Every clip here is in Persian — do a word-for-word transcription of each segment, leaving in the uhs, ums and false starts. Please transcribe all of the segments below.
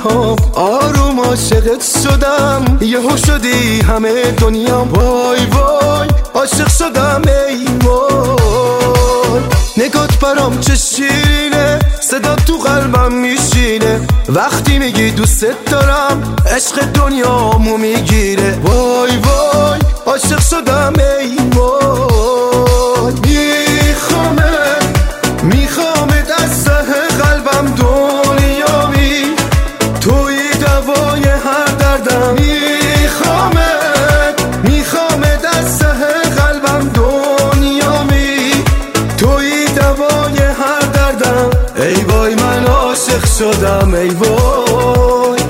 ها آروم عاشقت شدم، یهو شدی همه دنیا. وای وای عاشق شدم ای وای، نگات برام چه شیرینه، صدا تو قلبم میشینه، وقتی میگی دوست دارم عشق دنیامو میگیره. وای وای عاشق شدم ای وای، میخوامت میخوامت از ته قلبم دنیامی، توی دوای هر دردم. میخوامت میخوامت از ته قلبم دنیامی، توی دوای هر دردم. ای وای من عاشق شدم ای وای.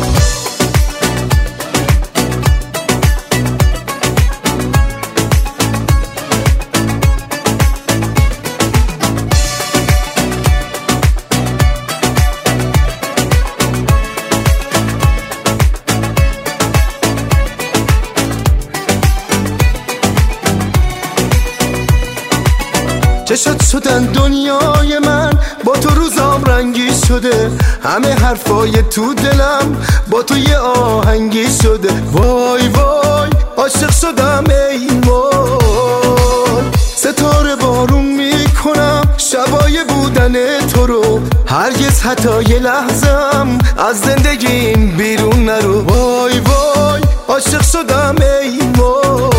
چشات شدن دنیای من، با تو روزام رنگی شده، همه حرفای تو دلم با تو یه آهنگی شده. وای وای عاشق شدم ای وای، ستاره بارون میکنم شبای بودن تو رو، هرگز حتی یه لحظم از زندگیم بیرون نرو. وای وای عاشق شدم ای وای،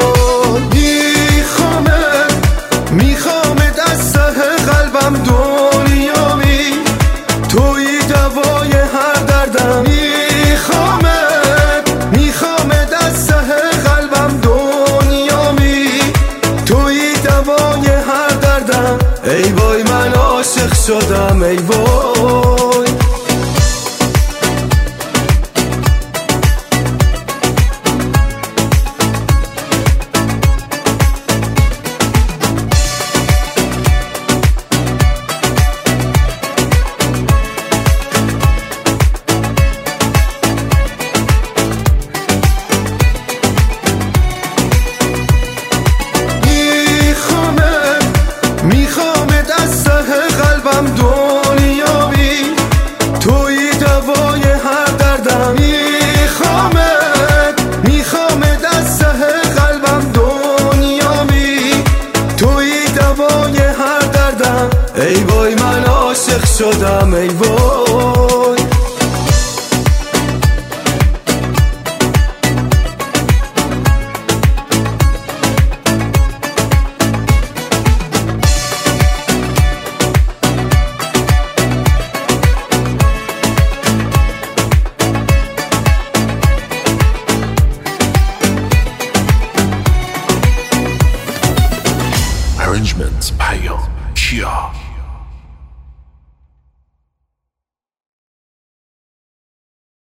میخوامت از ته قلبم دنیامی، توی دوای هر دردم. میخوامت میخوامت از ته قلبم دنیامی، توی دوای هر دردم. ای وای من عاشق شدم ای وای. میخوامت از ته قلبم دنیامی، توی دوای هر دردم. میخوامت میخوامت از ته قلبم دنیامی، توی دوای هر دردم. ای وای من عاشق شدم ای وای. Arrangements by Kia.